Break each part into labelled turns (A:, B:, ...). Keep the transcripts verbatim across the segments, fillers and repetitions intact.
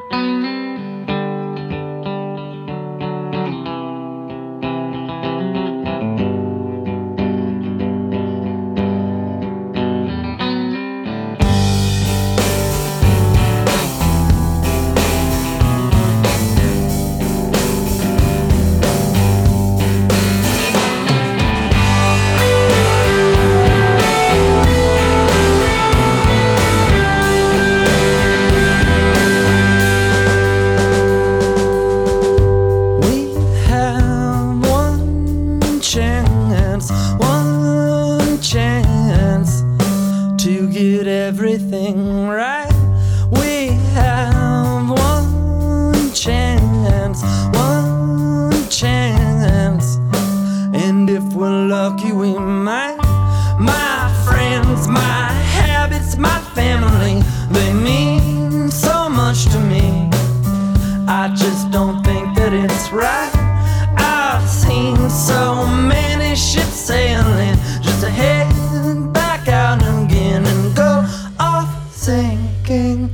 A: One chance to get everything right. We have one chance, one chance, and if we're lucky we might. My friends, my habits, my family, they mean so much to me. I just don't think that it's right. I've seen so many ships sailing just to head back out again and go off sinking.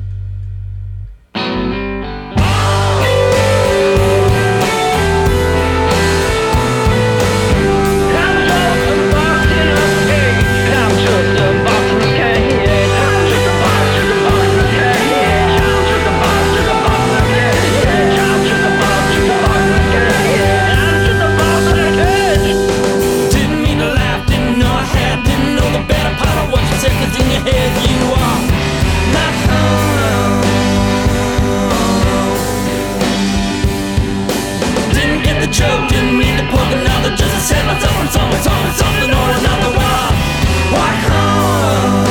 A: Joke, didn't mean to poke another, just to save myself from something, something, something or another. Why, why home?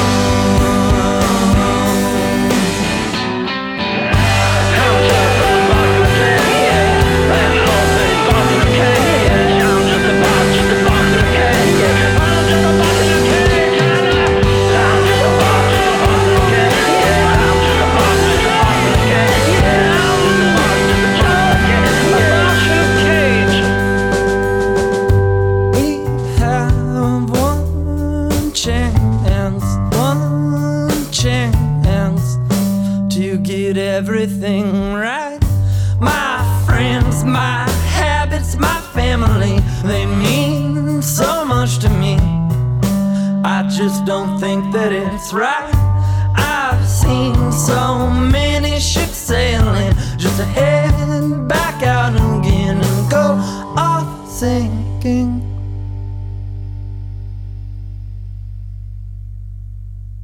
A: I'm just a box of candy, that whole thing box of candy. I'm just a box, just a box of candy. I'm just a box of candy. I'm just a box, just a box of candy. I'm just a box, just a box of candy. I'm just a box, just a box of candy. Chance, one chance to get everything right. My friends, my habits, my family, they mean so much to me. I just don't think that it's right. I've seen so many ships sailing just to head back out again and go off sinking.